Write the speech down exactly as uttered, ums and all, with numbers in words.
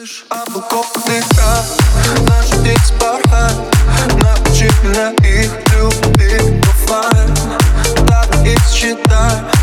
Слышь, облаков дыха, наши птицы порхают. Научи меня их любить оффлайн. Давай их считай.